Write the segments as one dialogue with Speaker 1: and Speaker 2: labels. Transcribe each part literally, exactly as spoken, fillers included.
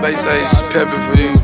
Speaker 1: Space age is pimping for these.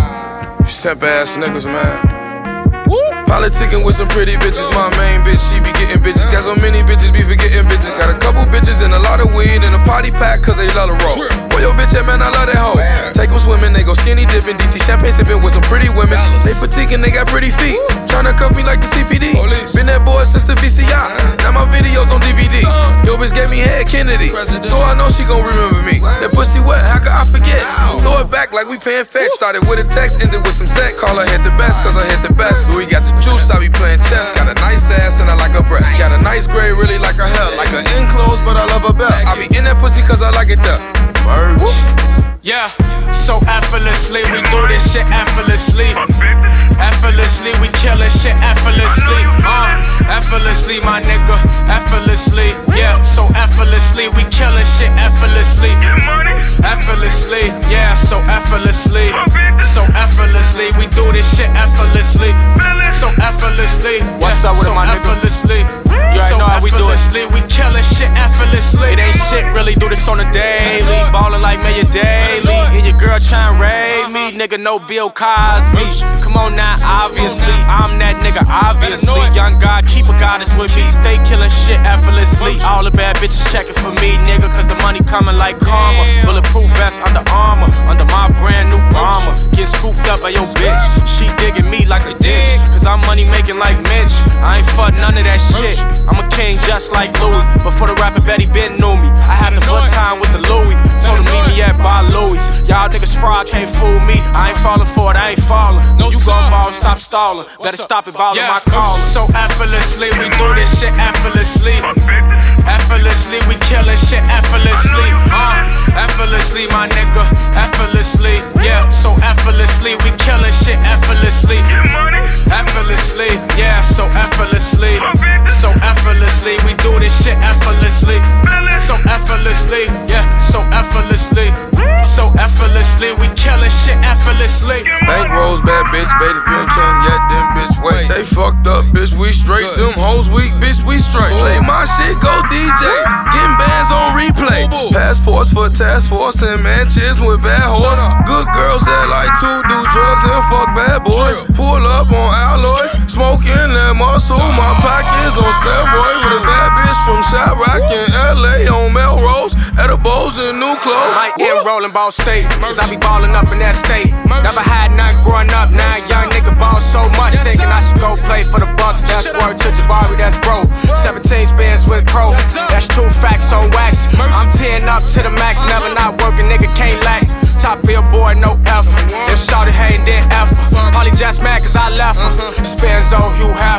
Speaker 1: You simp ass niggas, man. Politicking with some pretty bitches, my main bitch, she be getting bitches. Got so many bitches, be forgetting bitches. Got a couple bitches and a lot of weed and a party pack, cause they love to roll. Boy, your bitch, yeah, man, I love that hoe. Take them swimming, they go skinny dipping. D T champagne sipping with some pretty women. They petite and they got pretty feet. Tryna cuff me like the C P D. Been that boy since the V C I. Now my videos on D V D. Yo, bitch gave me head Kennedy, so I know she gon' remember me. That pussy wet, how could I forget? Throw it back like we paying fetch. Started with a text, ended with some sex. Call her hit the best, cause I hit the best. So we got the juice, I be playing chess. Got a nice ass and I like her breast. Got a nice grade, really like her hair. Like her enclosed, but I love her belt. I be in that pussy cause I like it there. Merge.
Speaker 2: Yeah, so effortlessly, we do this shit effortlessly. Effortlessly, we killin' shit effortlessly. Uh, effortlessly, my nigga, effortlessly. Yeah, so effortlessly, we killin' shit effortlessly. Effortlessly, yeah, so effortlessly. So effortlessly, we do this shit effortlessly. So effortlessly,
Speaker 3: what's up with
Speaker 2: so
Speaker 3: it, my nigga?
Speaker 2: Effortlessly.
Speaker 3: You already
Speaker 2: so
Speaker 3: know how we do it.
Speaker 2: We killin' shit effortlessly.
Speaker 3: It ain't shit, really do this on the daily. Ballin' like Mayor Daily. And your girl tryna raid me, nigga, no Bill Cosby. Come on now, obviously, I'm that nigga, obviously. Young God, keep a goddess with me. Stay killin' shit effortlessly. All the bad bitches checking for me, nigga, cause the money coming like karma. Bulletproof vest under armor, under my brand new armor. Get scooped up by your bitch. She digging me like a ditch, cause I'm money making like Mitch. I ain't fuck none of that shit. I'm a king just like Louis. Before the rapper Betty Ben knew me, I had a good time with the Louis. Told him meet me at Bar Louis. Y'all niggas fraud, can't fool me. I ain't falling for it, I ain't falling. No, you gon' ball, stop stalling. Better stop it, ballin'
Speaker 2: yeah.
Speaker 3: my call.
Speaker 2: So effortlessly, we do this shit effortlessly. Effortlessly, we killin' shit effortlessly. Uh, effortlessly, my nigga, effortlessly. Yeah, so effortlessly, we killin' shit effortlessly. Effortlessly, yeah, so effortlessly. So effortlessly, we do this shit effortlessly. So effortlessly, yeah, so effortlessly. So effortlessly, we killin' shit effortlessly.
Speaker 1: Bank rolls, bad bitch, baby, if you ain't came yet, then bitch, wait. They fucked up, bitch, we straight. Them hoes weak, bitch, we straight. Play my shit, go D J. Getting bands on replay. Passports for task force and mansions with bad horse. Good girls that like to do drugs and fuck bad boys. Pull up on alloys, smoking that muscle. My pockets on steroids with a bad bitch from Chirac in L A on Melrose. Edibles and new clothes.
Speaker 3: Might end rolling ball state, cause I be ballin' up in that state. Never had nothing growing up, now a young nigga ball so much, thinking I should go play for the Bucks. That's word to Jabari, that's bro. seventeen spins with Crow, that's true facts on wax. I'm teeing up to the max, never not working, nigga can't lack. Top billboard, no effort. If shawty hatin', then effort. Probably just mad cause I left her. Spins on Hugh Howard.